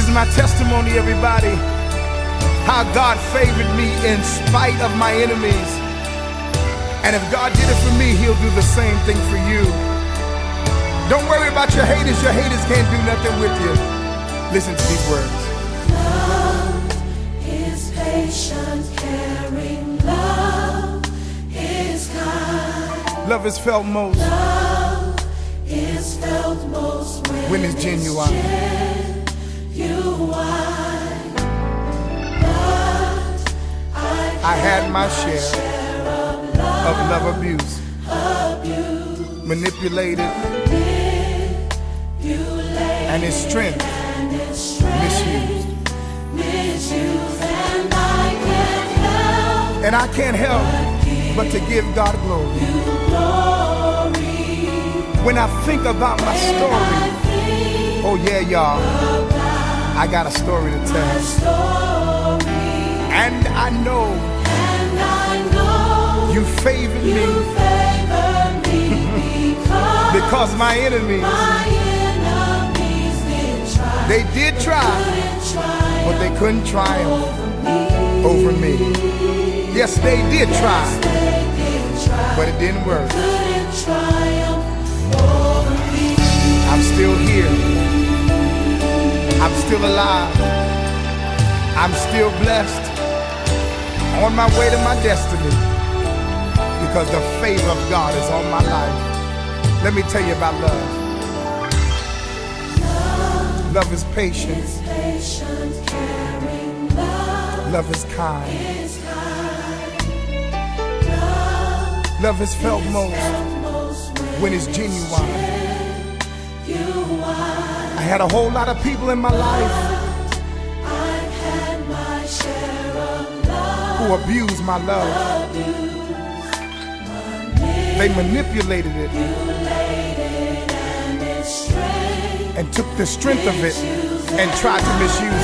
my testimony, everybody. How God favored me in spite of my enemies. And if God did it for me, he'll do the same thing for you. Don't worry about your haters. Your haters can't do nothing with you. Listen to these words. Love is patient, caring. Love is kind. Love is felt most. Love is felt most when it's genuine. I had my share of love abuse, manipulated, and its strength misused. And I can't help but to give God glory. When I think about my story, oh yeah, y'all, I got a story to tell. And I know you favored me because my enemies, they did try, but they couldn't triumph over me. Yes, they did try, but it didn't work. I'm still here. I'm still alive. I'm still blessed. On my way to my destiny, because the favor of God is on my life. Let me tell you about love. Love is patient. Love is kind. Love is felt most when it's genuine. I had a whole lot of people in my life who abused my love. They manipulated it and took the strength of it and tried to misuse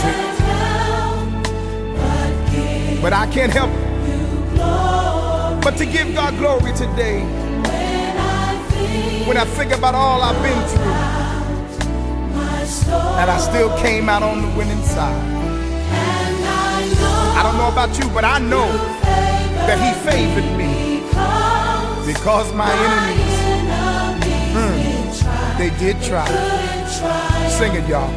it. But I can't help but to give God glory today. When I think about all I've been through, and I still came out on the winning side. I don't know about you, but I know that he favored me because my enemies, they did try. Sing it, y'all.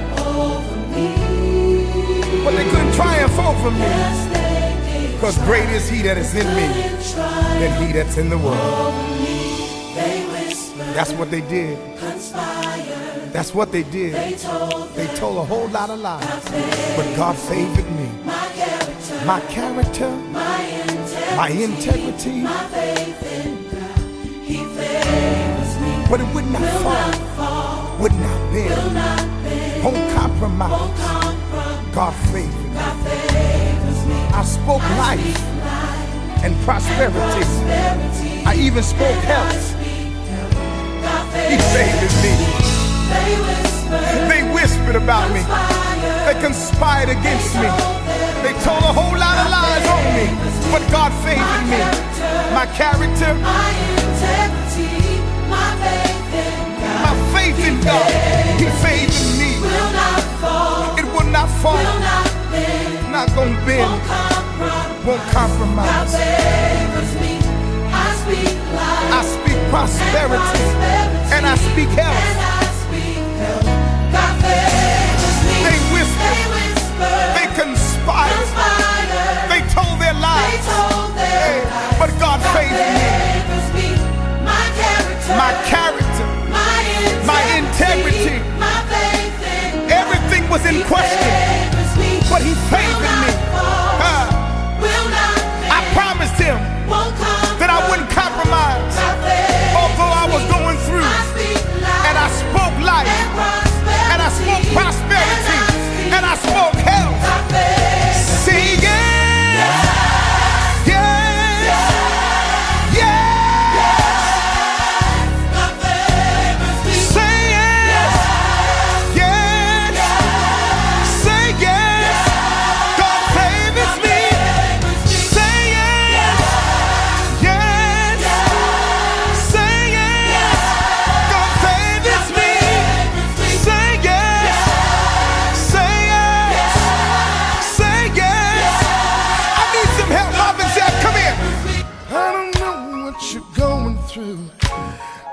But they couldn't triumph over me, because great is he that is in me than he that's in the world. That's what they did. That's what they did. They told a whole lot of lies, but God favored me. My character, my integrity, but it would not fall, would not bend, won't compromise. God favored me. I spoke life and prosperity. I even spoke health. He favored me. They whispered about me. They conspired against me. They told a whole lot of lies on me, but God favored me. My character, my faith in God, he favored me. It will not fall, not gonna bend, won't compromise. I speak prosperity and I speak health. They whispered, they conspired, they told their lies, but God favored me. My character, my integrity, everything was in question, but he favored me. I promised him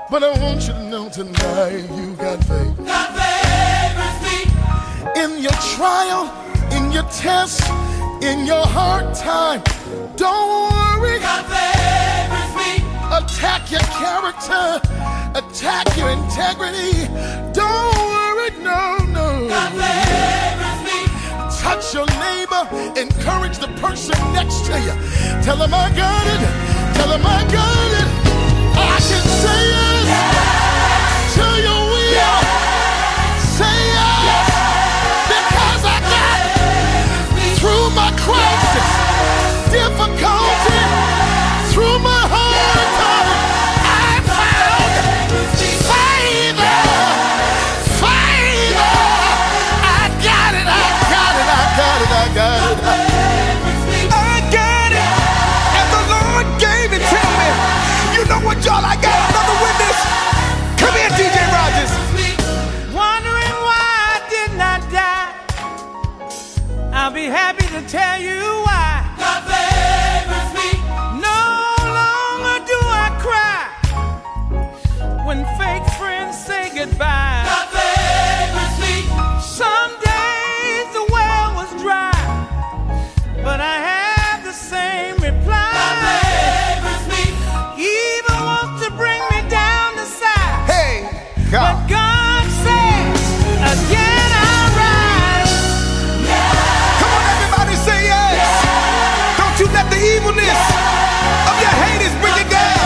But I want you to know tonight you got faith. God favors me. In your trial, in your test, in your hard time, don't worry. God favors me. Attack your character, attack your integrity. Don't worry, no, no. God favors me. Touch your neighbor, encourage the person next to you. Tell them I got it, tell them I got it. I can say yes, to your will. Yes. Say yes, because I got it. Through my crisis, difficulty, through my hard time, I found favor, favor. I got it, I got it, I got it, I got it. I got it, and the Lord gave it to me. You know what, y'all? I got another witness. Come here, DJ Rogers. Wondering why I did not die. I'll be happy to tell you why. God favors me. No longer do I cry when fake friends say goodbye. God favors me. Some days the well was dry, but I have the same reply. God favors me. Evil wants to bring me down the side, Hey, but God. God says again I'll rise. Come on, everybody, say yes. Don't you let the evilness of your haters bring you down.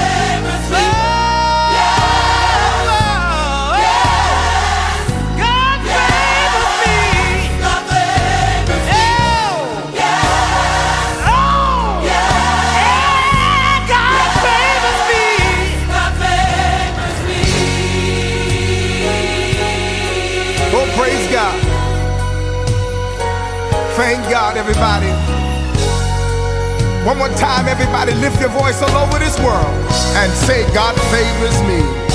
God favors me. God favors me. God favors me. God favors me. Oh, praise God. Thank God, everybody. One more time, everybody, lift your voice all over this world and say, God favors me.